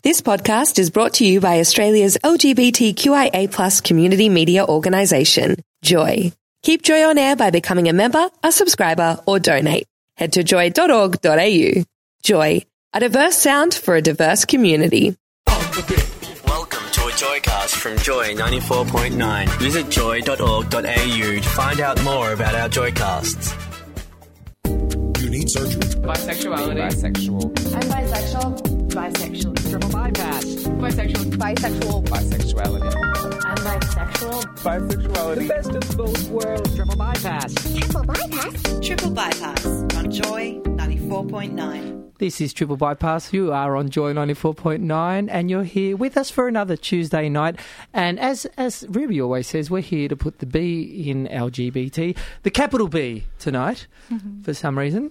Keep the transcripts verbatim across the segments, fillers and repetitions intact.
This podcast is brought to you by Australia's L G B T Q I A plus community media organisation, Joy. Keep Joy on air by becoming a member, a subscriber, or donate. Head to joy dot org dot a u. Joy, a diverse sound for a diverse community. Welcome to a Joycast from Joy ninety-four point nine. Visit joy dot org dot a u to find out more about our Joycasts. You need surgery. Bisexuality. Bisexual. I'm bisexual. Bisexual. Triple bypass. Bisexual. Bisexual. Bisexuality. I'm bisexual. Bisexuality. The best of both worlds. Triple bypass. Triple bypass. Triple Bypass on Joy ninety-four point nine. This is Triple Bypass. You are on Joy ninety-four point nine and you're here with us for another Tuesday night. And as as Ruby always says, we're here to put the B in L G B T, the capital B tonight, mm-hmm. for some reason.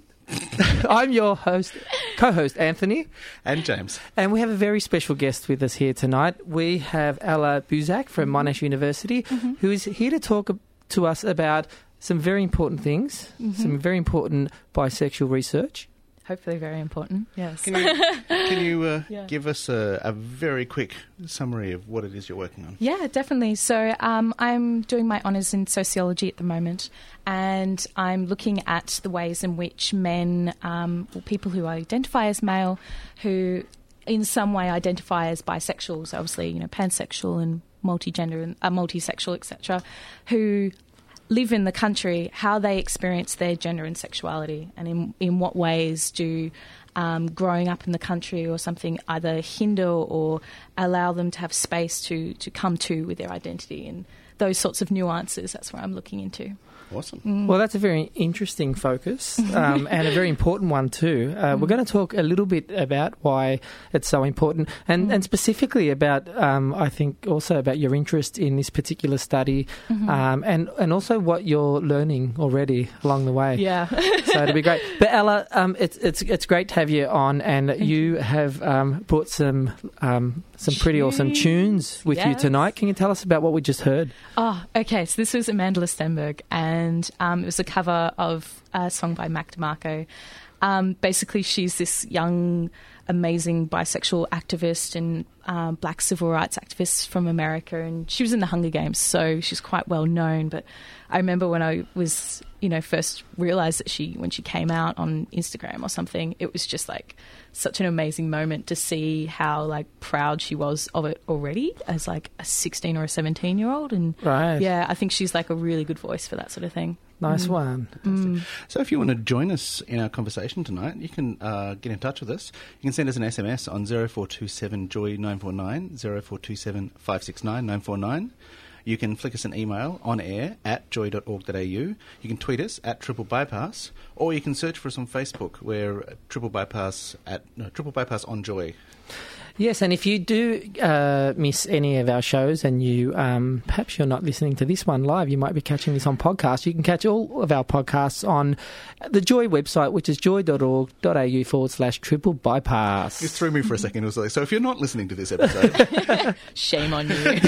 I'm your host, co-host Anthony. And James. And we have a very special guest with us here tonight. We have Ella Buzak from mm-hmm. Monash University, mm-hmm. who is here to talk to us about some very important things, mm-hmm. some very important bisexual research. Hopefully very important, yes. Can you, can you uh, yeah. give us a, a very quick summary of what it is you're working on? Yeah, definitely. So um, I'm doing my honours in sociology at the moment, and I'm looking at the ways in which men, um, or people who identify as male, who in some way identify as bisexual, so obviously, you know, pansexual and multigender and uh, multisexual, et cetera, who live in the country, how they experience their gender and sexuality, and in in what ways do um, growing up in the country or something either hinder or allow them to have space to, to come to with their identity, and those sorts of nuances. That's what I'm looking into. Awesome. Mm. Well, that's a very interesting focus um, and a very important one too. Uh, mm. We're going to talk a little bit about why it's so important and, mm. and specifically about, um, I think, also about your interest in this particular study mm-hmm. um, and, and also what you're learning already along the way. Yeah. So it'll be great. But Ella, um, it's, it's, it's great to have you on, and Thank you, you have um, brought some um, some pretty tunes. awesome tunes with yes. you tonight. Can you tell us about what we just heard? Oh, okay. So this was Amanda Stenberg, and um, it was a cover of a song by Mac DeMarco. Um, basically, she's this young, amazing bisexual activist and um, black civil rights activist from America, and she was in the Hunger Games, so she's quite well known. But I remember when I was, you know, first realised that she, when she came out on Instagram or something, it was just like such an amazing moment to see how like proud she was of it already as like a sixteen or a seventeen year old. And right. yeah, I think she's like a really good voice for that sort of thing. Nice mm. one. Mm. So if you want to join us in our conversation tonight, you can uh, get in touch with us. You can send us an S M S on zero four two seven joy nine four nine, zero four two seven five six nine nine four nine. You can flick us an email on air at joy dot org dot a u. You can tweet us at Triple Bypass, or you can search for us on Facebook. We're Triple Bypass at no, Triple Bypass on Joy. Yes, and if you do uh, miss any of our shows and you um, perhaps you're not listening to this one live, you might be catching this on podcast. You can catch all of our podcasts on the Joy website, which is joy dot org dot a u forward slash triple bypass. Just threw me for a second. It was like, so if you're not listening to this episode... Shame on you.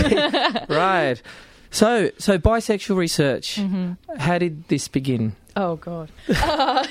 Right. So, so bisexual research, mm-hmm. how did this begin? Oh, God. Uh,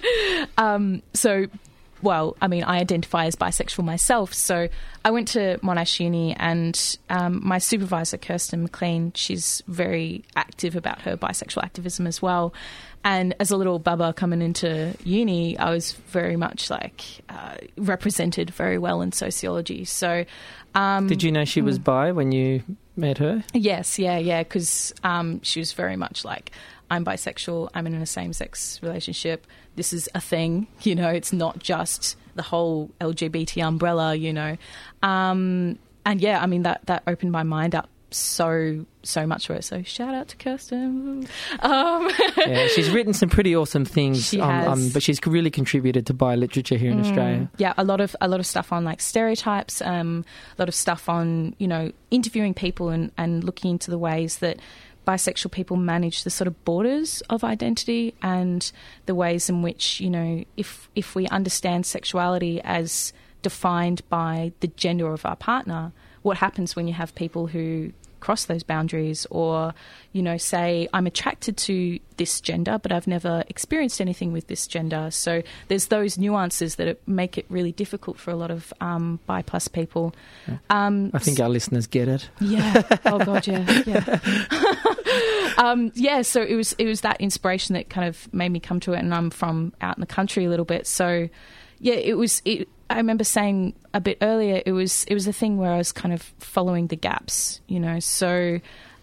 um, so... Well, I mean, I identify as bisexual myself, so I went to Monash Uni, and um, my supervisor, Kirsten McLean, she's very active about her bisexual activism as well. And as a little bubba coming into uni, I was very much like uh, represented very well in sociology. So, um, did you know she was bi when you met her? Yes, yeah, yeah, because um, she was very much like, I'm bisexual, I'm in a same-sex relationship, this is a thing, you know, it's not just the whole L G B T umbrella, you know. Um, and yeah, I mean, that, that opened my mind up so, so much for it. So shout out to Kirsten. Um, yeah, she's written some pretty awesome things, she on, has. on, but she's really contributed to bi literature here in mm, Australia. Yeah, a lot of a lot of stuff on like stereotypes, um, a lot of stuff on, you know, interviewing people and, and looking into the ways that bisexual people manage the sort of borders of identity and the ways in which, you know, if if we understand sexuality as defined by the gender of our partner, what happens when you have people who cross those boundaries, or, you know, say I'm attracted to this gender, but I've never experienced anything with this gender. So there's those nuances that it make it really difficult for a lot of um, bi plus people. Um, I think our listeners get it. Yeah. Oh God. Yeah. Yeah. um, yeah. So it was it was that inspiration that kind of made me come to it, and I'm from out in the country a little bit, so yeah, it was. It, I remember saying a bit earlier, it was it was a thing where I was kind of following the gaps, you know. So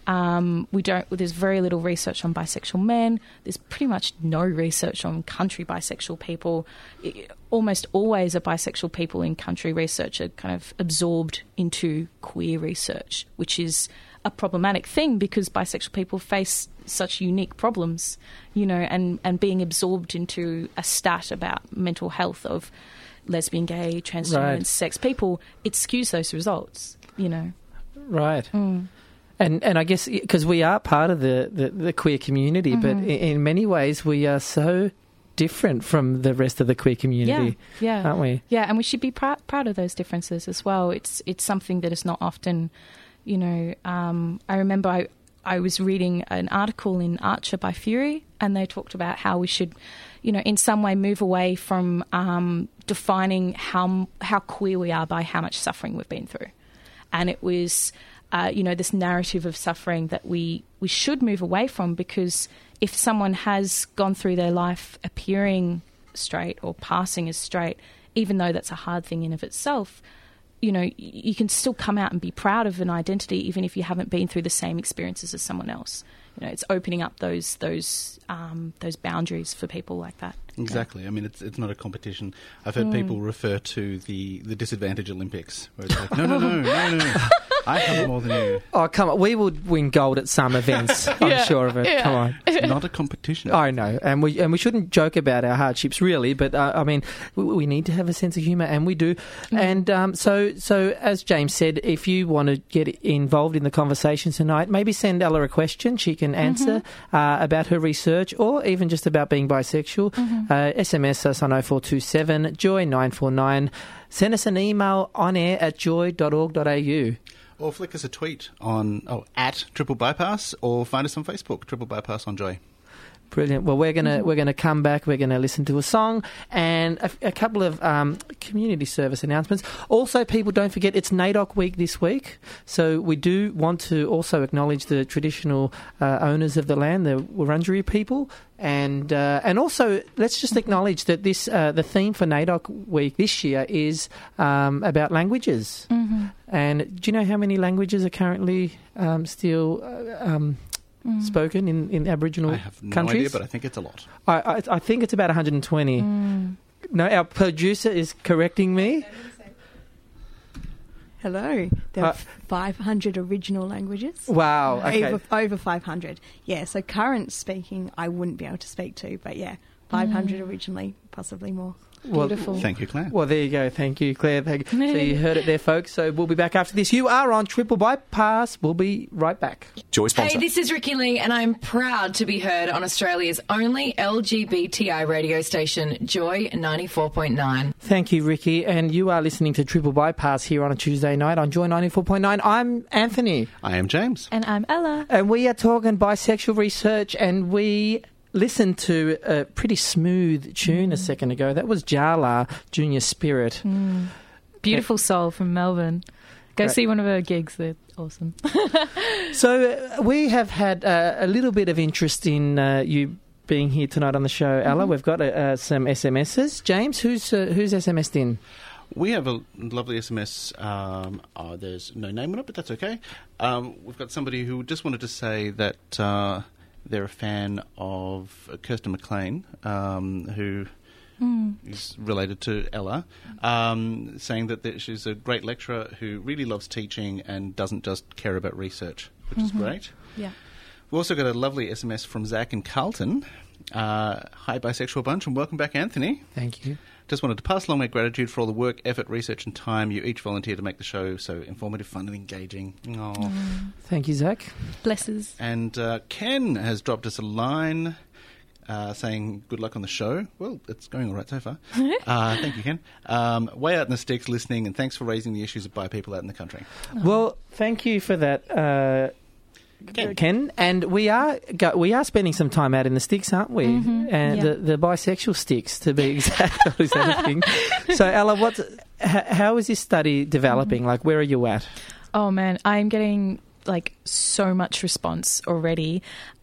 um, we don't. There's very little research on bisexual men. There's pretty much no research on country bisexual people. It, almost always, are bisexual people in country research are kind of absorbed into queer research, which is a problematic thing because bisexual people face such unique problems, you know, and, and being absorbed into a stat about mental health of lesbian, gay, transgender, Right. and sex people, it skews those results, you know. Right. Mm. And and I guess because we are part of the, the, the queer community, Mm-hmm. but in, in many ways we are so different from the rest of the queer community, Yeah, yeah. aren't we? Yeah, and we should be pr- proud of those differences as well. It's it's something that is not often, you know. Um, I remember I I was reading an article in Archer by Fury, and they talked about how we should, you know, in some way move away from um, defining how how queer we are by how much suffering we've been through, and it was. Uh, you know, this narrative of suffering that we, we should move away from, because if someone has gone through their life appearing straight or passing as straight, even though that's a hard thing in of itself, you know, you can still come out and be proud of an identity even if you haven't been through the same experiences as someone else. You know, it's opening up those those um, those boundaries for people like that. Exactly. I mean, it's it's not a competition. I've heard people refer to the, the disadvantage Olympics, where it's like, no, no, no, no, no. I have more than you. Oh, come on. We would win gold at some events. I'm Yeah, sure of it. yeah. Come on. It's not a competition. I know, and we and we shouldn't joke about our hardships, really. But uh, I mean, we, we need to have a sense of humour, and we do. Mm. And um, so, so as James said, if you want to get involved in the conversation tonight, maybe send Ella a question she can answer Mm-hmm. uh, about her research, or even just about being bisexual. Mm-hmm. Uh, S M S us on oh four two seven joy nine four nine. Send us an email on air at joy dot org dot a u. Or flick us a tweet on oh at Triple Bypass, or find us on Facebook, Triple Bypass on Joy. Brilliant. Well, we're gonna we're gonna come back. We're gonna listen to a song and a, a couple of um, community service announcements. Also, people, don't forget it's NAIDOC week this week, so we do want to also acknowledge the traditional uh, owners of the land, the Wurundjeri people, and uh, and also let's just acknowledge that this uh, the theme for NAIDOC week this year is um, about languages. Mm-hmm. And do you know how many languages are currently um, still uh, um, Mm. spoken in, in Aboriginal I have no countries? idea, but I think it's a lot. I, I, I think it's about one hundred twenty. Mm. No, our producer is correcting me. Hello. There Uh, are five hundred original languages. Wow. Okay. Over, over five hundred. Yeah, so current speaking I wouldn't be able to speak to, but yeah, five hundred originally, possibly more. Well, Beautiful. Thank you, Claire. Well, there you go. Thank you, Claire. Thank you. So you heard it there, folks. So we'll be back after this. You are on Triple Bypass. We'll be right back. Joy sponsor. Hey, this is Ricky Lee, and I'm proud to be heard on Australia's only L G B T I radio station, Joy ninety-four point nine. Thank you, Ricky. And you are listening to Triple Bypass here on a Tuesday night on Joy ninety-four point nine. I'm Anthony. I am James. And I'm Ella. And we are talking bisexual research, and we listened to a pretty smooth tune mm. a second ago. That was Jala, Junior Spirit. Mm. Beautiful soul from Melbourne. Go Great. see one of her gigs. They're awesome. So uh, we have had uh, a little bit of interest in uh, you being here tonight on the show, Ella. Mm-hmm. We've got uh, uh, some S M Ses. James, who's uh, who's S M S'd in? We have a lovely S M S. Um, oh, there's no name on it, but that's okay. Um, we've got somebody who just wanted to say that uh, they're a fan of Kirsten McLean, um, who mm. is related to Ella, um, saying that that she's a great lecturer who really loves teaching and doesn't just care about research, which mm-hmm. is great. Yeah. We've also got a lovely S M S from Zach and Carlton. Uh, hi, Bisexual Bunch, and welcome back, Anthony. Thank you. Just wanted to pass along my gratitude for all the work, effort, research and time you each volunteer to make the show so informative, fun and engaging. Aww. Mm. Thank you, Zach. Blesses. And uh, Ken has dropped us a line uh, saying good luck on the show. Well, it's going all right so far. uh, thank you, Ken. Um, way out in the sticks listening, and thanks for raising the issues of bi people out in the country. Well, thank you for that, uh, Ken. Ken. And we are go, we are spending some time out in the sticks, aren't we? Mm-hmm. And Yeah. the, the bisexual sticks, to be exact. Is that a thing? So, Ella, what's, h- how is this study developing? Like, where are you at? Oh man, I'm getting like so much response already.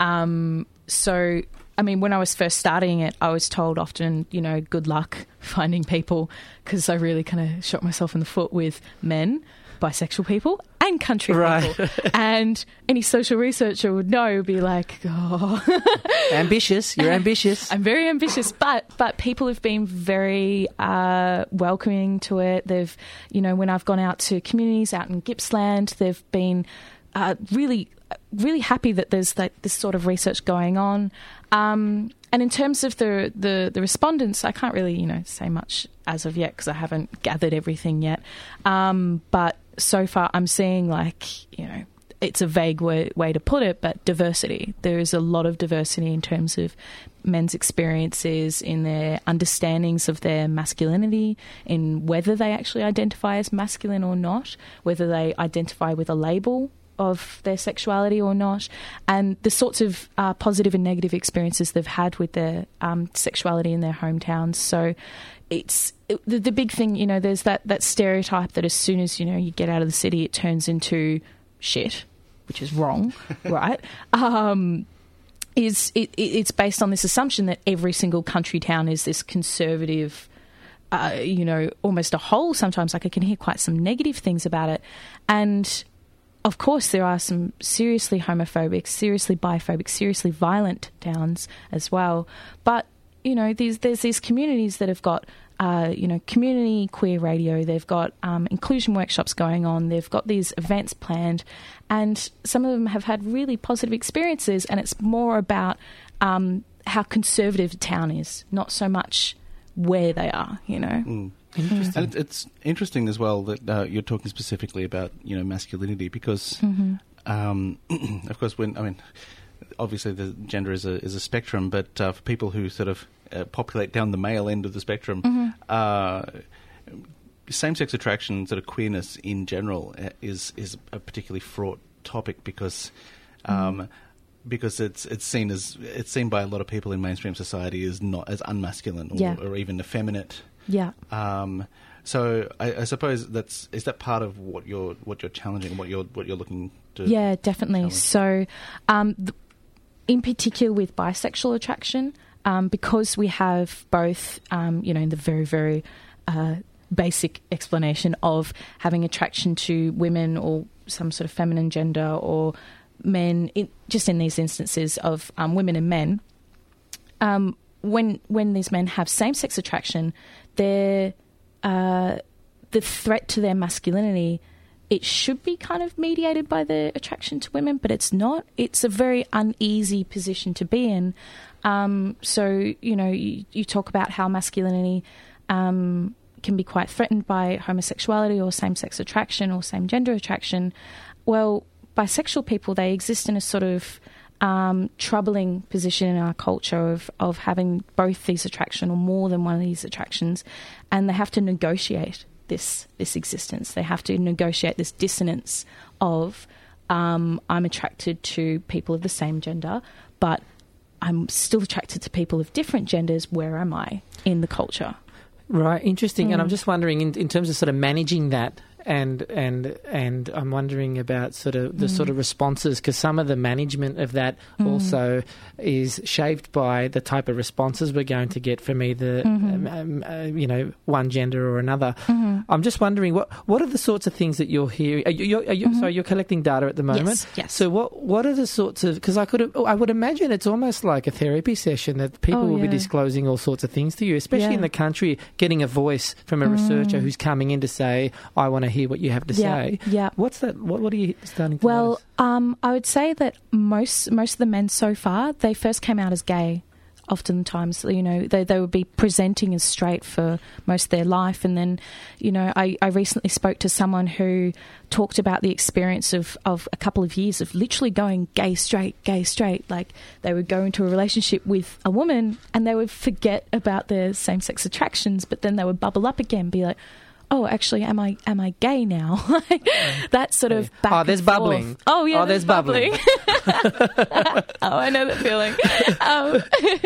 Um, so, I mean, when I was first starting it, I was told often, you know, good luck finding people, because I really kind of shot myself in the foot with men, bisexual people, and country Right. people. And any social researcher would know, would be like, oh. Ambitious. You're ambitious. I'm very ambitious, but but people have been very uh, welcoming to it. They've, you know, when I've gone out to communities out in Gippsland, they've been uh, really, really happy that there's like this sort of research going on. Um, and in terms of the, the, the respondents, I can't really, you know, say much as of yet because I haven't gathered everything yet. Um, but so far, I'm seeing like, you know, it's a vague way, way to put it, but diversity. There is a lot of diversity in terms of men's experiences, in their understandings of their masculinity, in whether they actually identify as masculine or not, whether they identify with a label of their sexuality or not, and the sorts of uh, positive and negative experiences they've had with their um, sexuality in their hometowns. So it's it, the, the big thing, you know, there's that, that stereotype that as soon as, you know, you get out of the city, it turns into shit, which is wrong, right? Um, is it, it, it's based on this assumption that every single country town is this conservative, uh, you know, almost a hole sometimes. Like I can hear quite some negative things about it. And of course, there are some seriously homophobic, seriously biphobic, seriously violent towns as well. But, you know, there's, there's these communities that have got, uh, you know, community queer radio. They've got um, inclusion workshops going on. They've got these events planned. And some of them have had really positive experiences. And it's more about um, how conservative a town is, not so much where they are, you know. Mm. And it, it's interesting as well that uh, you're talking specifically about, you know, masculinity because, Mm-hmm. um, of course, when I mean, obviously the gender is a is a spectrum, but uh, for people who sort of uh, populate down the male end of the spectrum, Mm-hmm. uh, same-sex attraction, sort of queerness in general, uh, is is a particularly fraught topic because. Um, Mm. Because it's it's seen as it's seen by a lot of people in mainstream society as not as unmasculine or, Yeah. or even effeminate. Yeah. Um, so I, I suppose that's is that part of what you're what you're challenging, what you're what you're looking to. Yeah, definitely. challenge? So, um, th- in particular with bisexual attraction, um, because we have both, um, you know, in the very very uh, basic explanation of having attraction to women or some sort of feminine gender or men, in, just in these instances of um, women and men. Um, when when these men have same-sex attraction, they're, uh, the threat to their masculinity, it should be kind of mediated by the attraction to women, but it's not. It's a very uneasy position to be in. Um, so, you know, you, you talk about how masculinity um, can be quite threatened by homosexuality or same-sex attraction or same-gender attraction. Well, bisexual people, they exist in a sort of um, troubling position in our culture of, of having both these attraction or more than one of these attractions, and they have to negotiate this this existence. They have to negotiate this dissonance of um, I'm attracted to people of the same gender, but I'm still attracted to people of different genders. Where am I in the culture? Right, interesting. Mm. And I'm just wondering, in, in terms of sort of managing that, and and and I'm wondering about sort of the Mm. sort of responses, because some of the management of that Mm. also is shaped by the type of responses we're going to get from either Mhm. um, um, uh, you know, one gender or another. Mhm. I'm just wondering, what what are the sorts of things that you're hearing? Are you, you're, are you, Mhm. Sorry, you're collecting data at the moment. Yes, yes. So what what are the sorts of? Because I could I would imagine it's almost like a therapy session that people Oh, will be yeah. disclosing all sorts of things to you, especially Yeah. in the country, getting a voice from a researcher Mm. who's coming in to say, I want to hear what you have to Yeah, say. yeah. What's that? What, what are you starting to Well, notice? um, I would say that most most of the men so far, they first came out as gay. oftentimes, you know, they, they would be presenting as straight for most of their life. And then, you know, I, I recently spoke to someone who talked about the experience of, of a couple of years of literally going gay, straight, gay, straight. Like they would go into a relationship with a woman and they would forget about their same-sex attractions, but then they would bubble up again, be like, oh, actually, am I am I gay now? That sort of back Oh, there's and forth. bubbling. Oh, yeah, Oh, there's, there's bubbling. bubbling. Oh, I know that feeling. Um,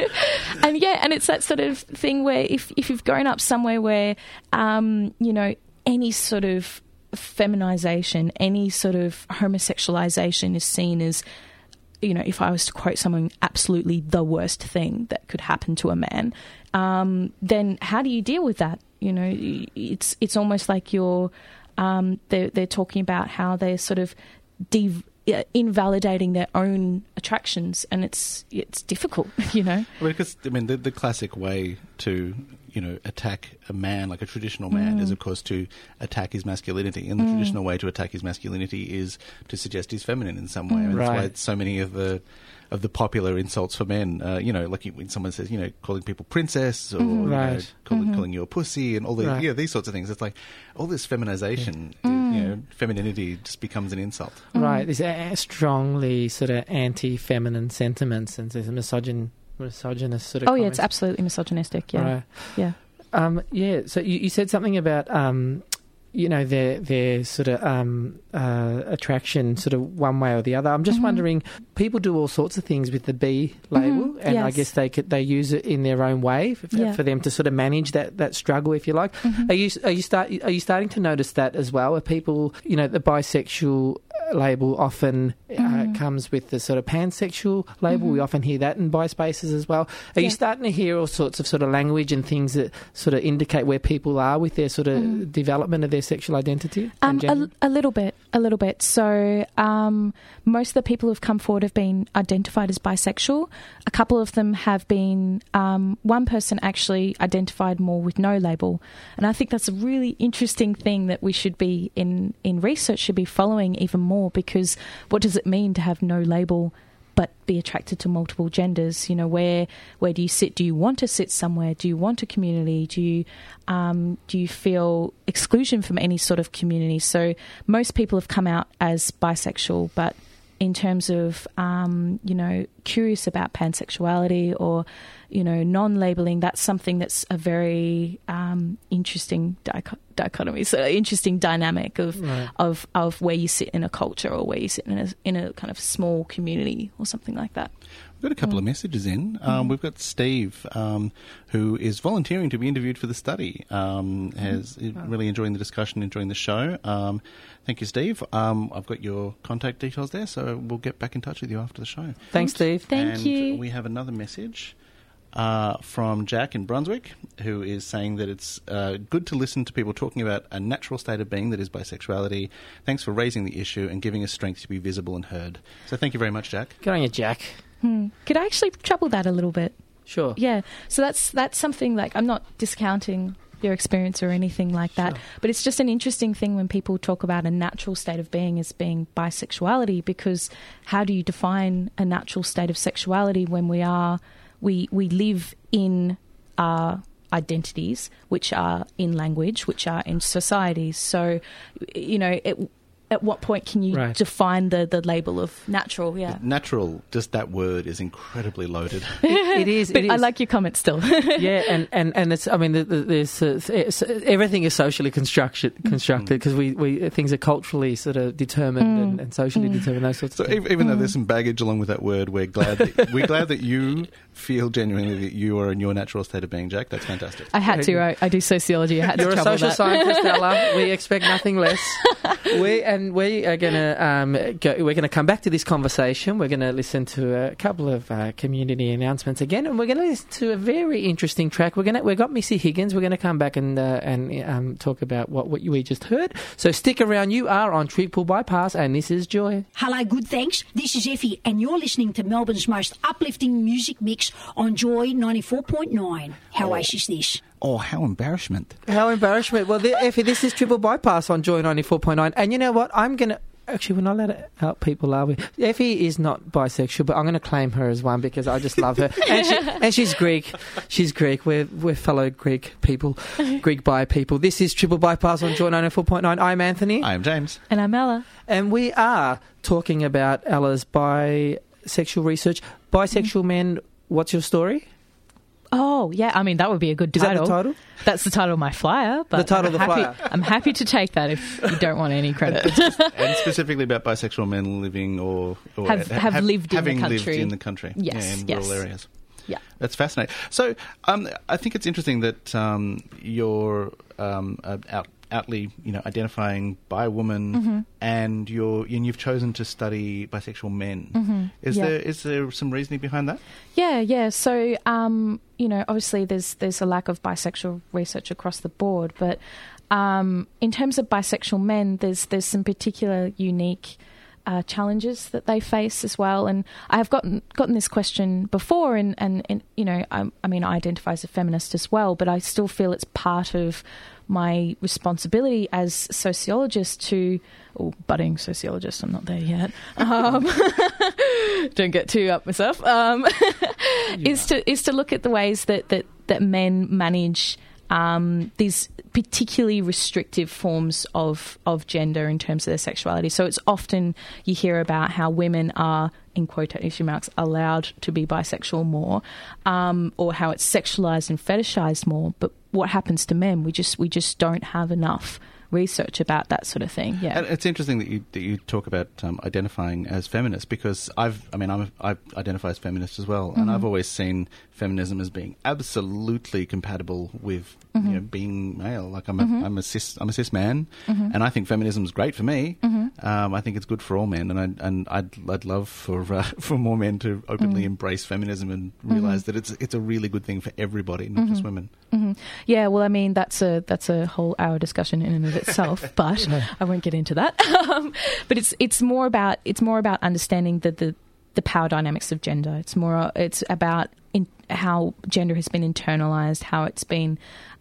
and yeah, and it's that sort of thing where if, if you've grown up somewhere where, um, you know, any sort of feminization, any sort of homosexualization is seen as, you know, if I was to quote someone, absolutely the worst thing that could happen to a man, um, then how do you deal with that? You know, it's it's almost like you're, um, they're, they're talking about how they're sort of de- invalidating their own attractions, and it's it's difficult, you know. Well, because, I mean, the, the classic way to, you know, attack a man, like a traditional man, Mm. is, of course, to attack his masculinity. And the Mm. traditional way to attack his masculinity is to suggest he's feminine in some way. Mm. And that's why Right. so many of the of the popular insults for men, uh, you know, like when someone says, you know, calling people princess or Mhm. you know, Right. calling, Mhm. calling you a pussy and all the, Right. yeah, these sorts of things. It's like all this feminization, Mm. you know, femininity just becomes an insult. Right, these are strongly sort of anti-feminine sentiments and there's a misogyn, misogynist sort of Oh, yeah, comments. it's absolutely misogynistic, yeah. Right. Yeah. Um, yeah, so you, you said something about, um, you know, their their sort of um, uh, attraction sort of one way or the other. I'm just Mhm. wondering, people do all sorts of things with the B label, Mhm, and I yes. guess they could, they use it in their own way for, Yeah. for them to sort of manage that, that struggle, if you like. Mhm. Are you are you start are you starting to notice that as well? Are people, you know, the bisexual label often uh, Mhm. comes with the sort of pansexual label. Mhm. We often hear that in bi spaces as well. Are Yeah. you starting to hear all sorts of sort of language and things that sort of indicate where people are with their sort of Mhm. development of their sexual identity? and Um, gender? a, a little bit, a little bit. So um, most of the people who've come forward have been identified as bisexual. A couple of them have been, um, one person actually identified more with no label. And I think that's a really interesting thing that we should be, in, in research, should be following even more, because what does it mean to have no label but be attracted to multiple genders? You know, where where do you sit? Do you want to sit somewhere? Do you want a community? Do you um, do you feel exclusion from any sort of community? So most people have come out as bisexual, but in terms of um, you know, curious about pansexuality or, you know, non-labeling, that's something that's a very um, interesting dicho- dichotomy, so interesting dynamic of Right. of of where you sit in a culture or where you sit in a in a kind of small community or something like that. We've got a couple Mm. of messages in. Um, We've got Steve, um, who is volunteering to be interviewed for the study. Um, has really enjoying the discussion, enjoying the show. Um, thank you, Steve. Um, I've got your contact details there, so we'll get back in touch with you after the show. Thanks, Steve. Thank and you. we have another message uh, from Jack in Brunswick, who is saying that it's uh, good to listen to people talking about a natural state of being that is bisexuality. Thanks for raising the issue and giving us strength to be visible and heard. So thank you very much, Jack. Good on you, Jack. Hmm. Could I actually trouble that a little bit? Sure. Yeah. So that's that's something, like, I'm not discounting your experience or anything like that, Sure. but it's just an interesting thing when people talk about a natural state of being as being bisexuality, because how do you define a natural state of sexuality when we are we we live in our identities, which are in language, which are in societies. So, you know, it, at what point can you Right. define the, the label of natural? Yeah. Natural, just that word is incredibly loaded. It is. But it I is. like your comment still. Yeah, and, and, and it's. I mean, the- the- there's uh, it's, everything is socially constructed constructed because we, we things are culturally sort of determined Mm. and, and socially Mm. determined. Those sorts So of things. even, even though there's some baggage along with that word, we're glad that, we're glad that you feel genuinely that you are in your natural state of being, Jack. That's fantastic. I had to. I, I do sociology. I had You're to a trouble social that. scientist, Ella. We expect nothing less. We and we are going to um, go, we're going to come back to this conversation. We're going to listen to a couple of uh, community announcements again, and we're going to listen to a very interesting track. We're going to we've got Missy Higgins. We're going to come back and uh, and um, talk about what what we just heard. So stick around. You are on Triple Bypass, and this is Joy. Hello, good thanks. This is Effie, and you're listening to Melbourne's most uplifting music mix on Joy ninety-four point nine. How ace is this? Oh, how embarrassment. How embarrassment. Well, the, Effie, this is Triple Bypass on Joy ninety-four point nine. And you know what? I'm going to... actually, we're not allowed to out people, are we? Effie is not bisexual, but I'm going to claim her as one because I just love her. and, she, and she's Greek. She's Greek. We're, we're fellow Greek people, Greek bi people. This is Triple Bypass on Joy ninety-four point nine. I'm Anthony. I'm James. And I'm Ella. And we are talking about Ella's bisexual research. Bisexual men, what's your story? Oh, yeah. I mean, that would be a good Is title. that the title? That's the title of my flyer. But The title I'm of the happy, flyer. I'm happy to take that if you don't want any credit. And specifically about bisexual men living or, or Have- have lived in the having country. lived in the country. Yes, yeah, in yes. rural areas. Yeah. That's fascinating. So um, I think it's interesting that um, you're um, uh, out, outly, you know, identifying bi woman, Mm-hmm. and you're and you've chosen to study bisexual men. Mm-hmm. Is Yeah. there is there some reasoning behind that? Yeah, yeah. So, um, you know, obviously there's there's a lack of bisexual research across the board, but um, in terms of bisexual men, there's there's some particular unique uh, challenges that they face as well. And I have gotten gotten this question before, and and, and you know, I, I mean, I identify as a feminist as well, but I still feel it's part of my responsibility as sociologist to, or budding sociologist, I'm not there yet. Um, don't get too up myself. Um, is to is to look at the ways that that, that men manage um, these particularly restrictive forms of of gender in terms of their sexuality. So it's often you hear about how women are, in quotation marks, allowed to be bisexual more, um, or how it's sexualized and fetishized more. But what happens to men? We just we just don't have enough research about that sort of thing. Yeah, And it's interesting that you that you talk about um, identifying as feminist, because I've I mean I'm a, I identify as feminist as well, Mm-hmm. and I've always seen feminism as being absolutely compatible with Mm-hmm. you know being male. Like I'm a I'm a cis I'm a cis man, Mm-hmm. and I think feminism is great for me. Um, I think it's good for all men, and I and I'd I'd love for uh, for more men to openly embrace feminism and realize that it's it's a really good thing for everybody, not just women. Mm-hmm. Yeah, well, I mean, that's a that's a whole hour discussion in and of itself, but I won't get into that. Um, but it's it's more about it's more about understanding the the, the power dynamics of gender. It's more it's about in, how gender has been internalized, how it's been,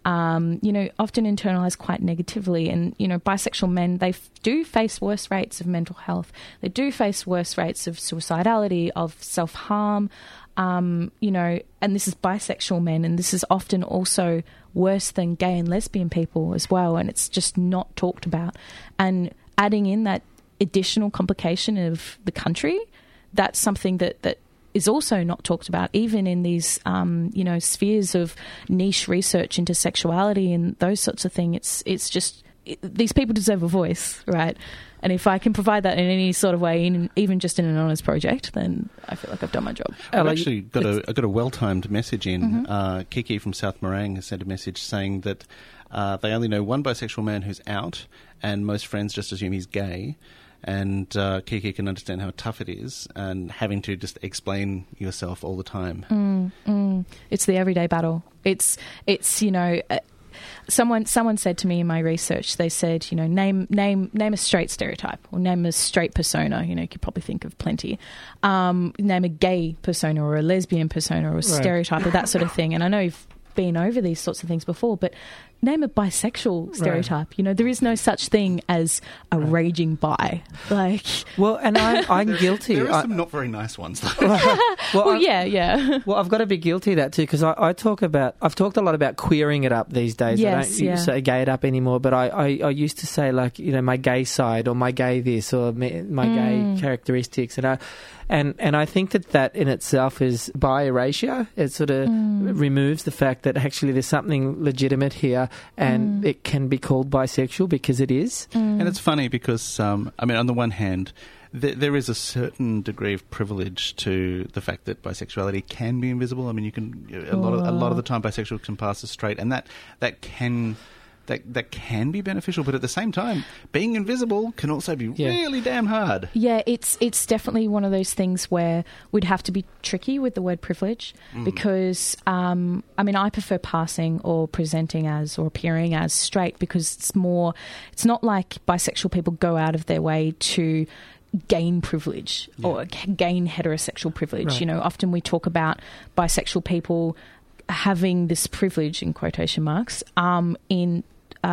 um, you know, often internalized quite negatively. And you know, bisexual men, they f- do face worse rates of mental health. They do face worse rates of suicidality, of self harm. Um, you know, and this is bisexual men, and this is often also worse than gay and lesbian people as well, and it's just not talked about. And adding in that additional complication of the country, that's something that, that is also not talked about, even in these, um, you know, spheres of niche research into sexuality and those sorts of things. It's, it's just, it, these people deserve a voice, right? And if I can provide that in any sort of way, in, even just in an honours project, then I feel like I've done my job. I've actually got a, I got a well-timed message in. Mm-hmm. Uh, Kiki from South Morang has sent a message saying that uh, they only know one bisexual man who's out, and most friends just assume he's gay. And uh, Kiki can understand how tough it is, and having to just explain yourself all the time. Mm, mm. It's the everyday battle. It's, it's you know... Uh, Someone someone said to me in my research, they said, you know, name name name a straight stereotype, or name a straight persona. You know, you could probably think of plenty. Um, name a gay persona or a lesbian persona or a Right. stereotype or that sort of thing. And I know you've been over these sorts of things before, but name a bisexual stereotype. You know, there is no such thing as a raging bi. Like, Well, and I, I'm guilty. There are I- some not very nice ones, though. well, well, I- yeah, yeah. Well, I've got to be guilty of that too, because I, I talk about, I've talked a lot about queering it up these days. Yes, I don't yeah. say gay it up anymore, but I, I, I used to say, like, you know, my gay side or my gay this or my, my Mm. gay characteristics. And I, and, and I think that that in itself is bi erasure. It sort of Mm. removes the fact that actually there's something legitimate here and Mm. it can be called bisexual because it is. And it's funny because, um, I mean, on the one hand, th- there is a certain degree of privilege to the fact that bisexuality can be invisible. I mean, you can a lot of a lot of the time bisexual can pass as straight, and that that can. That, that can be beneficial, but at the same time, being invisible can also be Yeah. really damn hard. Yeah, it's it's definitely one of those things where we'd have to be tricky with the word privilege because, um, I mean, I prefer passing or presenting as or appearing as straight because it's more, it's not like bisexual people go out of their way to gain privilege or g- gain heterosexual privilege. Right. You know, often we talk about bisexual people having this privilege, in quotation marks, um, in uh,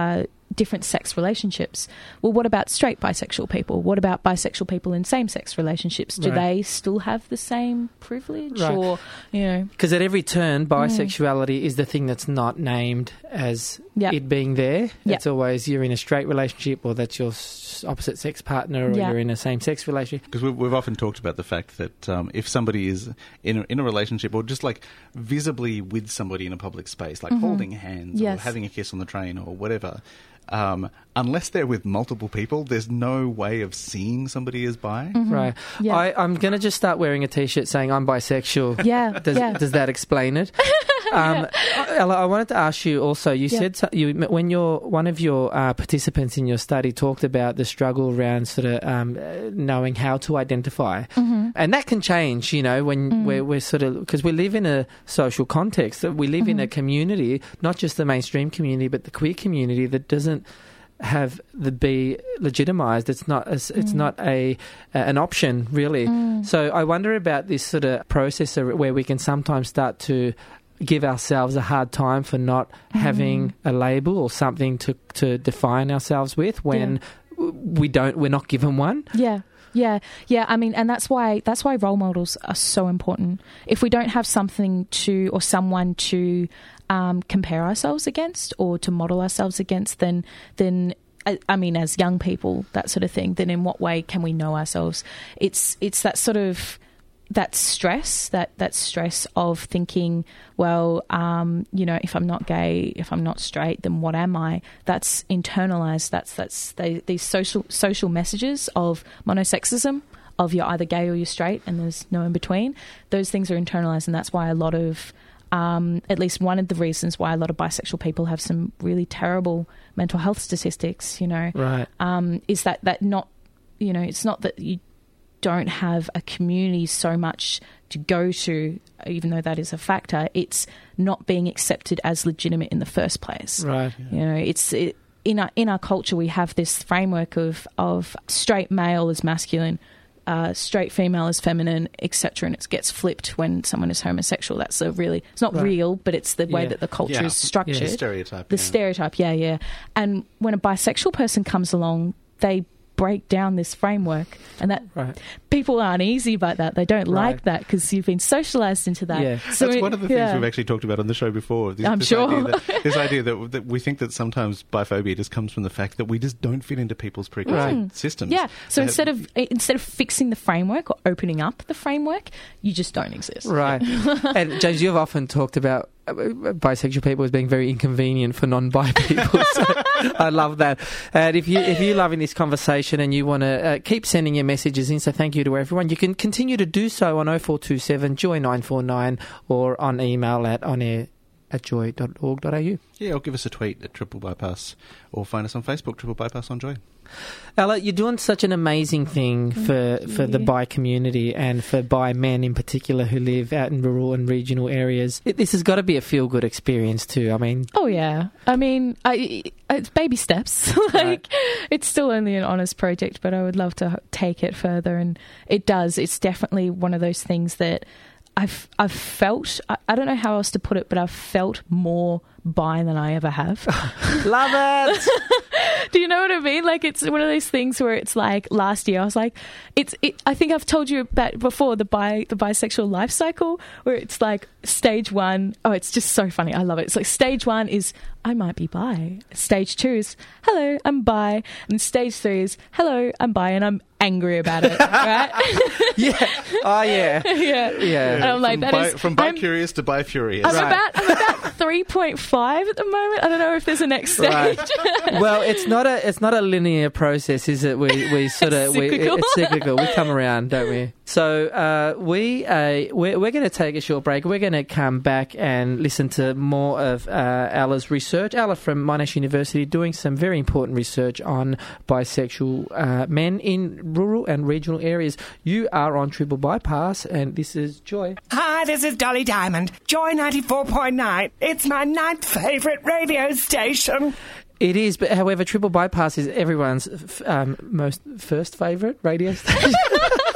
different sex relationships. Well, what about straight bisexual people? What about bisexual people in same-sex relationships? Do Right. they still have the same privilege? Right. Or, you know... Because at every turn, bisexuality is the thing that's not named as Yep. it being there. Yep. It's always you're in a straight relationship, or that's your s- opposite sex partner, or Yeah. you're in a same-sex relationship. Because we've, we've often talked about the fact that um, if somebody is in a, in a relationship or just like visibly with somebody in a public space, like Mhm. holding hands Yes. or having a kiss on the train or whatever, um, unless they're with multiple people, there's no way of seeing somebody as bi. Mhm. Right. Yeah. I, I'm going to just start wearing a T-shirt saying I'm bisexual. Yeah, Does, yeah. does that explain it? Um, Ella, I wanted to ask you also. You Yeah. said so, you when your one of your uh, participants in your study talked about the struggle around sort of um, uh, knowing how to identify, Mhm. and that can change. You know, when Mm. we're, we're sort of because we live in a social context. We live in a Mhm. community, not just the mainstream community, but the queer community that doesn't have the be legitimized. It's not. A, it's Mm. not a an option really. Mm. So I wonder about this sort of process of- where we can sometimes start to give ourselves a hard time for not Mm. having a label or something to to define ourselves with when we don't. We're not given one. Yeah. Yeah, yeah. I mean, and that's why that's why role models are so important. If we don't have something to or someone to um, compare ourselves against or to model ourselves against, then then I, I mean, as young people, that sort of thing. Then in what way can we know ourselves? It's it's that sort of that stress, that that stress of thinking, well, um, you know, if I'm not gay, if I'm not straight, then what am I? That's internalized. That's that's they, these social social messages of monosexism, of you're either gay or you're straight, and there's no in between. Those things are internalized, and that's why a lot of, um, at least one of the reasons why a lot of bisexual people have some really terrible mental health statistics. You know, Right. um, is that that not, you know, it's not that you don't have a community so much to go to, even though that is a factor. It's not being accepted as legitimate in the first place. Right. You know, it's it, in our in our culture we have this framework of of straight male as masculine, uh, straight female as feminine, et cetera, and it gets flipped when someone is homosexual. That's a really it's not Right. real, but it's the way Yeah. that the culture Yeah. is structured. Yeah, stereotype, The yeah. stereotype, yeah, yeah. And when a bisexual person comes along, they break down this framework, and that Right. people aren't easy about that. They don't Right. like that because you've been socialized into that. Yeah. So That's it- one of the things yeah. we've actually talked about on the show before. This, I'm this sure. Idea that, this idea that, that we think that sometimes biphobia just comes from the fact that we just don't fit into people's preconceived Mm. systems. Yeah. So They- instead of instead of fixing the framework or opening up the framework, you just don't exist. Right. And James, you've often talked about uh, bisexual people as being very inconvenient for non-bi people. So I love that. And if you if you're loving this conversation and you want to uh, keep sending your messages in, so thank you to everyone. You can continue to do so on oh four two seven joy nine four nine or on email at onair at joy dot org dot a u. Yeah, or give us a tweet at Triple Bypass, or find us on Facebook, Triple Bypass on Joy. Ella, you're doing such an amazing thing for, for the bi community and for bi men in particular who live out in rural and regional areas. It, this has got to be a feel-good experience too. I mean, Oh yeah, I mean, I, it's baby steps. like Right. it's still only an honest project, but I would love to take it further. And it does. It's definitely one of those things that I've I've felt. I, I don't know how else to put it, but I've felt more bi than I ever have. love it. Do you know what I mean? Like it's one of those things where it's like last year I was like, it's. It, I think I've told you about before the bi the bisexual life cycle where it's like stage one. Oh, it's just so funny. I love it. It's like stage one is I might be bi. Stage two is hello, I'm bi, and stage three is hello, I'm bi, and I'm angry about it. Right? Yeah. Oh, yeah. yeah. Yeah. And I'm like from that bi, is from bi I'm- curious to bi furious. I'm Right. about I'm about three point five at the moment. I don't know if there's a next stage. Right. Well, it's not a it's not a linear process, is it? We we sort of we cyclical. it's cyclical. We come around, don't we? So uh, we uh, we're, we're going to take a short break. We're going to come back and listen to more of uh, Ella's research. Ella from Monash University doing some very important research on bisexual uh, men in rural and regional areas. You are on Triple Bypass, and this is Joy. Hi, this is Dolly Diamond. Joy ninety-four point nine. It's my ninth favourite radio station. It is, but however, Triple Bypass is everyone's f- um, most first favourite radio station.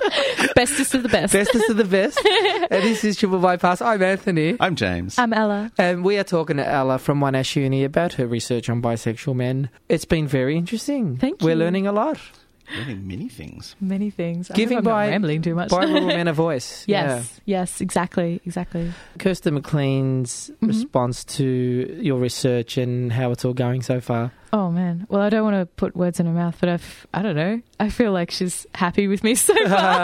Bestest of the best. Bestest of the best. And this is Triple Bypass. I'm Anthony. I'm James. I'm Ella. And we are talking to Ella from Monash Uni about her research on bisexual men. It's been very interesting. Thank We're you. learning a lot. Learning many things. Many things. I Giving hope I'm not by, rambling too much. by rural men a voice. Yes, yeah. yes, exactly, exactly. Kirsten McLean's mm-hmm. response to your research and how it's all going so far. Oh, man. Well, I don't want to put words in her mouth, but I've, I don't know. I feel like she's happy with me so far.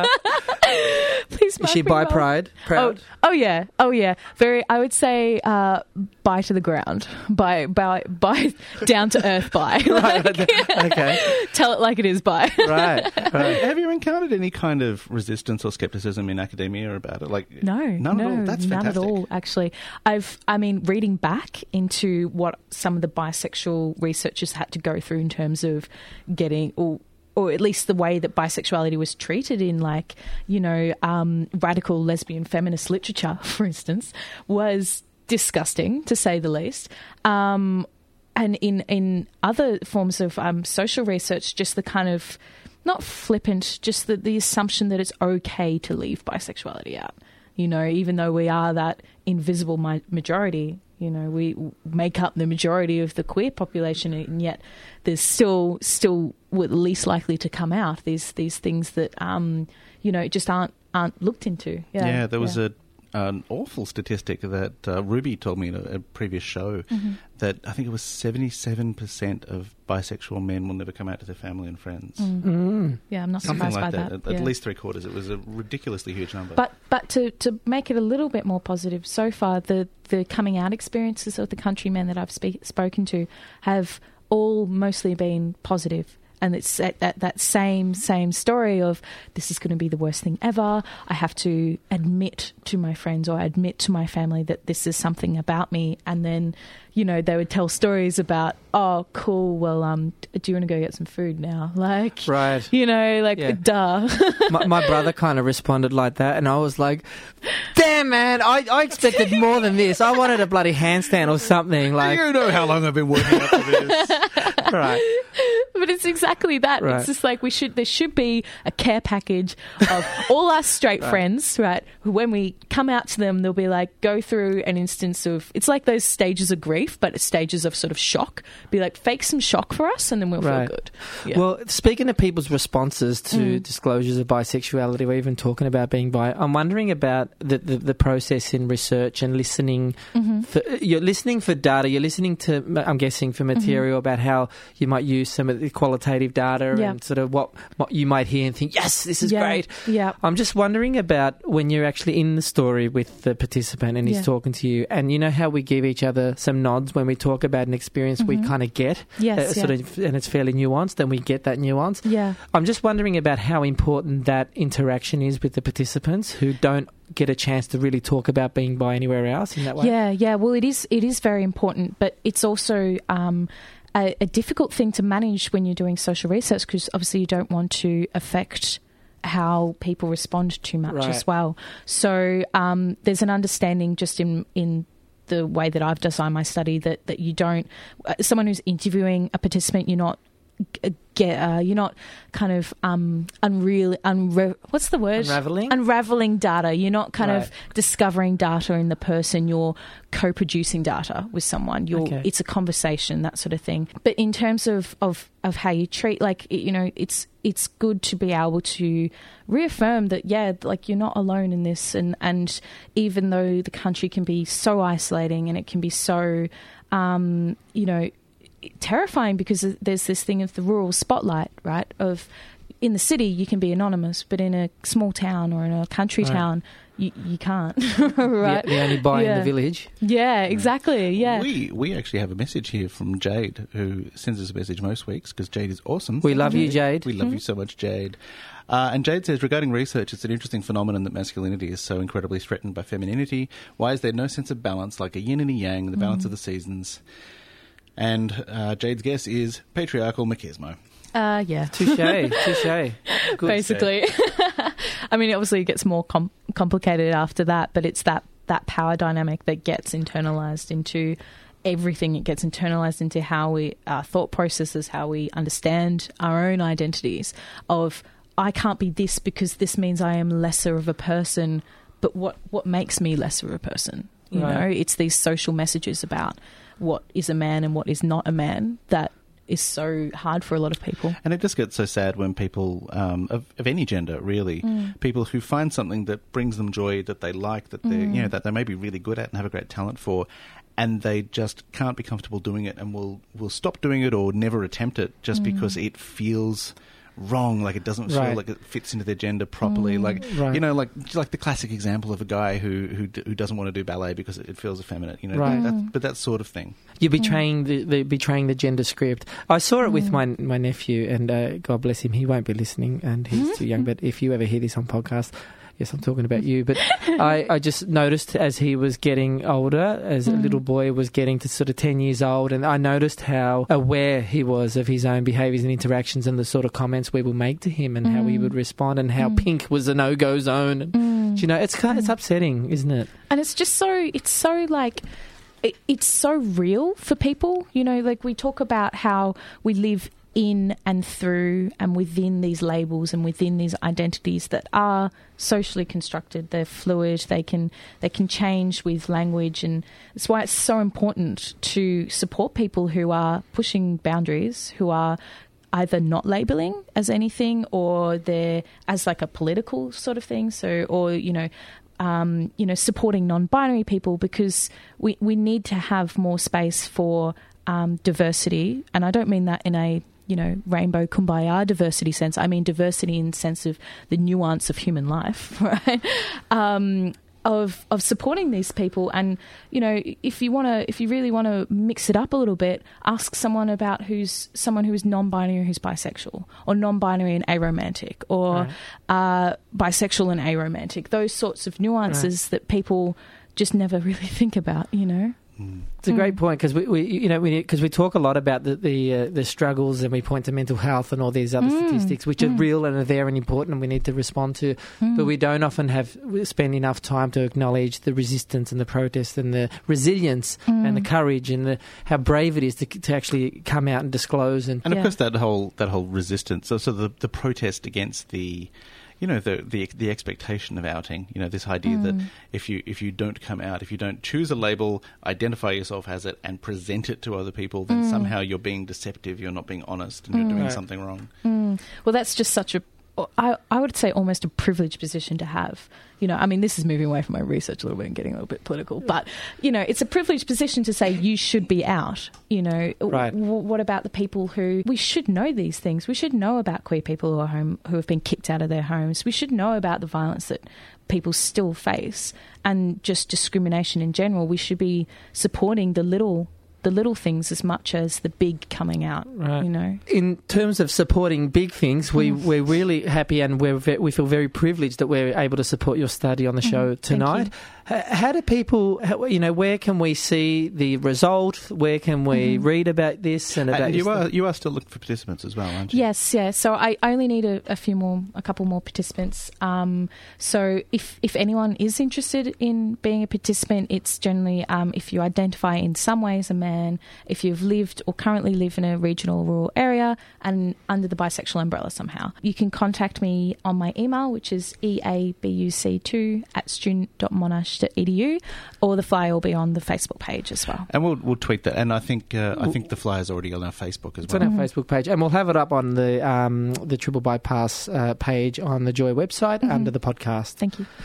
Please Is she bi well. pride? Proud? Oh, oh, yeah. Oh, yeah. Very, I would say uh, bi to the ground. Bi, bi, bi down to earth bi. Right. Like, okay. Tell it like it is bi. Right. right. Have you encountered any kind of resistance or skepticism in academia about it? Like, no, none no, at all. That's fantastic. None at all, actually. I've, I mean, reading back into what some of the bisexual researchers had to go through in terms of getting, or, or at least the way that bisexuality was treated in, like, you know, um, radical lesbian feminist literature, for instance, was disgusting, to say the least. Um, and in, in other forms of um, social research, just the kind of, not flippant, just the, the assumption that it's okay to leave bisexuality out. You know, even though we are that invisible mi- majority, you know, we make up the majority of the queer population, and yet there's still still we're least likely to come out. These these things that um you know just aren't aren't looked into. Yeah, yeah there was yeah. a an awful statistic that uh, Ruby told me in a, a previous show mm-hmm. that I think it was seventy-seven percent of bisexual men will never come out to their family and friends. Mm. Mm. Yeah, I'm not Something surprised like by that. that. At, yeah. at least three quarters. It was a ridiculously huge number. But but to, to make it a little bit more positive, so far the, the coming out experiences of the countrymen that I've spe- spoken to have all mostly been positive. And it's that, that, that same same story of this is going to be the worst thing ever. I have to admit to my friends or admit to my family that this is something about me. And then, you know, they would tell stories about, oh, cool, well, um, do you want to go get some food now? Like, right. you know, like, yeah. duh. my, my brother kind of responded like that, and I was like, damn, man, I, I expected more than this. I wanted a bloody handstand or something. Like, you know how long I've been working up for this. Right. But it's exactly that. Right. It's just like we should. There should be a care package of all our straight right. friends, right? Who, when we come out to them, they'll be like, go through an instance of. It's like those stages of grief, but it's stages of sort of shock. Be like, fake some shock for us, and then we'll right. feel good. Yeah. Well, speaking of people's responses to Mm. disclosures of bisexuality, we're even talking about being bi. I'm wondering about the the, the process in research and listening. Mm-hmm. For, you're listening for data. You're listening to, I'm guessing, for material mm-hmm. about how you might use some of the qualitative data yeah. and sort of what, what you might hear and think, yes, this is yeah. great. Yeah. I'm just wondering about when you're actually in the story with the participant and he's yeah. talking to you, and you know how we give each other some nods when we talk about an experience mm-hmm. we kind of get, yes, uh, sort yeah. of, and it's fairly nuanced, and we get that nuance. Yeah. I'm just wondering about how important that interaction is with the participants who don't get a chance to really talk about being bi anywhere else in that way. Yeah, yeah. Well, it is. It is very important, but it's also um, a, a difficult thing to manage when you're doing social research, because obviously you don't want to affect how people respond too much right. as well. So um, there's an understanding just in in the way that I've designed my study that that you don't. Uh, someone who's interviewing a participant, you're not. Get uh, you're not kind of um unreal unre- what's the word unraveling unraveling data. You're not kind right. of discovering data in the person. You're co-producing data with someone. You're okay. it's a conversation, that sort of thing. But in terms of of of how you treat, like, you know, it's it's good to be able to reaffirm that, yeah, like, you're not alone in this, and and even though the country can be so isolating and it can be so um you know terrifying, because there's this thing of the rural spotlight, right? Of in the city you can be anonymous, but in a small town or in a country right. town you you can't. Right? The, the only bi yeah. in the village. Yeah, exactly. Yeah. We we actually have a message here from Jade, who sends us a message most weeks because Jade is awesome. We love you, Jade. We love Mm-hmm. you so much, Jade. Uh, and Jade says, regarding research, it's an interesting phenomenon that masculinity is so incredibly threatened by femininity. Why is there no sense of balance, like a yin and a yang, the balance Mm. of the seasons? And uh, Jade's guess is patriarchal machismo. Uh, yeah. Touche, touche. Good. Basically. I mean, obviously it gets more com- complicated after that, but it's that, that power dynamic that gets internalized into everything. It gets internalized into how we, our thought processes, how we understand our own identities of, I can't be this because this means I am lesser of a person. But what, what makes me lesser of a person? You Right. know, it's these social messages about what is a man and what is not a man that is so hard for a lot of people. And it just gets so sad when people um, of, of any gender, really, Mm. people who find something that brings them joy, that they like, that they Mm. you know that they may be really good at and have a great talent for, and they just can't be comfortable doing it, and will will stop doing it or never attempt it just Mm. because it feels wrong, like it doesn't feel Right. like it fits into their gender properly. Mm. Like Right. you know, like like the classic example of a guy who who, d- who doesn't want to do ballet because it feels effeminate. You know, Right. that, but that sort of thing. You're betraying the, the betraying the gender script. I saw it with Mm. my my nephew, and uh, God bless him, he won't be listening, and he's Mm-hmm. too young. But if you ever hear this on podcast, yes, I'm talking about you. But I, I just noticed as he was getting older, as a Mm. little boy was getting to sort of ten years old, and I noticed how aware he was of his own behaviours and interactions and the sort of comments we will make to him and how he Mm. would respond, and how Mm. pink was a no-go zone. And, Mm. you know, it's kind it's upsetting, isn't it? And it's just so, it's so like, it, it's so real for people. You know, like we talk about how we live in and through and within these labels and within these identities that are socially constructed. They're fluid. They can they can change with language, and that's why it's so important to support people who are pushing boundaries, who are either not labeling as anything, or they're as like a political sort of thing. So, or you know. Um, you know, supporting non-binary people, because we, we need to have more space for um, diversity. And I don't mean that in a, you know, rainbow kumbaya diversity sense. I mean diversity in the sense of the nuance of human life, right? Um, of of supporting these people. And, you know, if you want to, if you really want to mix it up a little bit, ask someone about who's someone who is non-binary who's bisexual, or non-binary and aromantic, or Right. uh, bisexual and aromantic. Those sorts of nuances that people just never really think about, you know. It's a great point, because we, we, you know, because we, we talk a lot about the the, uh, the struggles, and we point to mental health and all these other Mm. statistics, which are Mm. real and are there and important, and we need to respond to. Mm. But we don't often have spend enough time to acknowledge the resistance and the protest and the resilience Mm. and the courage and the, how brave it is to, to actually come out and disclose. And, And of Yeah. course, that whole that whole resistance, so, so the the protest against the, you know, the the the expectation of outing. You know, this idea that Mm. if you if you don't come out, if you don't choose a label, identify yourself as it, and present it to other people, then Mm. somehow you're being deceptive. You're not being honest, and you're Mm. doing Right. something wrong. Mm. Well, that's just such a, I, I would say almost a privileged position to have. You know, I mean, this is moving away from my research a little bit and getting a little bit political, but, you know, it's a privileged position to say you should be out. You know, Right. w- what about the people who, we should know these things. We should know about queer people who are home, who have been kicked out of their homes. We should know about the violence that people still face, and just discrimination in general. We should be supporting the little the little things as much as the big coming out, Right. you know. in terms of supporting big things, we, Mm. we're really happy, and we're ve- we feel very privileged that we're able to support your study on the show Mhm. Thank tonight. H- How do people, how, you know, where can we see the result? Where can we Mhm. read about this and about And your you are study? you are still looking for participants as well, aren't you? Yes, yeah. So I only need a, a few more, a couple more participants. Um, so if if anyone is interested in being a participant, it's generally um, if you identify in some way as a man, if you've lived or currently live in a regional or rural area and under the bisexual umbrella somehow, you can contact me on my email, which is e a b u c two at student dot monash dot e d u, or the flyer will be on the Facebook page as well. And we'll we'll tweet that. And I think uh, I think the flyer's already on our Facebook as It's well. on our Facebook page, and we'll have it up on the um, the Triple Bypass uh, page on the Joy website Mhm. under the podcast. Thank you.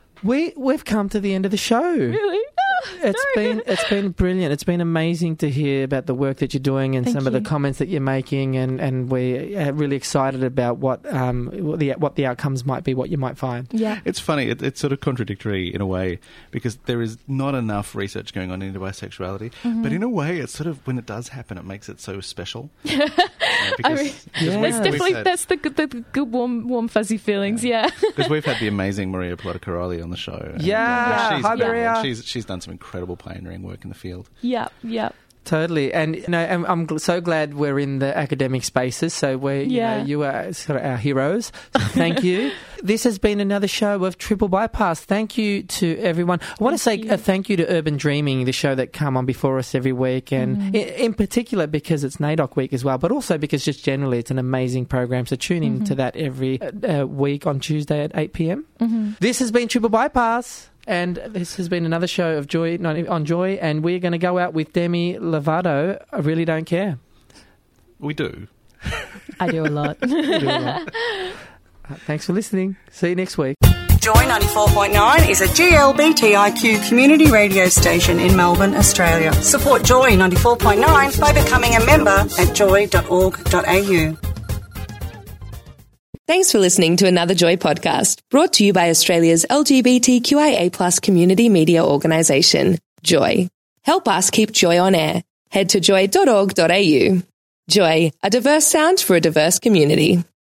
We we've come to the end of the show. Really? It's been it's been brilliant. It's been amazing to hear about the work that you're doing and Thank some of the you. comments that you're making, and, and we're really excited about what um what the what the outcomes might be, what you might find. Yeah. It's funny. It, it's sort of contradictory in a way, because there is not enough research going on into bisexuality. Mhm. But in a way, it's sort of, when it does happen, it makes it so special. Uh, I because, mean, because Yeah. we've- That's we've definitely had- that's the good, the good warm, warm fuzzy feelings. Yeah. Because we've had the amazing Maria Plata-Caroli on the show. And, Yeah. she's Hi, incredible. Maria. She's she's done some incredible pioneering work in the field. Yeah. Yeah. Totally, and you know, I'm, I'm gl- so glad we're in the academic spaces. So we're, you Yeah. know, you are sort of our heroes. So thank you. This has been another show of Triple Bypass. Thank you to everyone. I want to say a thank you to Urban Dreaming, the show that come on before us every week, and Mm. in, in particular because it's NAIDOC week as well, but also because just generally it's an amazing program. So tune in Mhm. to that every uh, week on Tuesday at eight p.m. Mhm. This has been Triple Bypass. And this has been another show of Joy on Joy, and we're going to go out with Demi Lovato. I really don't care. We do. I do a lot. We do a lot. Uh, thanks for listening. See you next week. Joy ninety-four point nine is a G L B T I Q community radio station in Melbourne, Australia. Support Joy ninety-four point nine by becoming a member at joy dot org dot a u. Thanks for listening to another Joy podcast, brought to you by Australia's L G B T Q I A plus community media organisation, Joy. Help us keep Joy on air. Head to joy dot org dot a u. Joy, a diverse sound for a diverse community.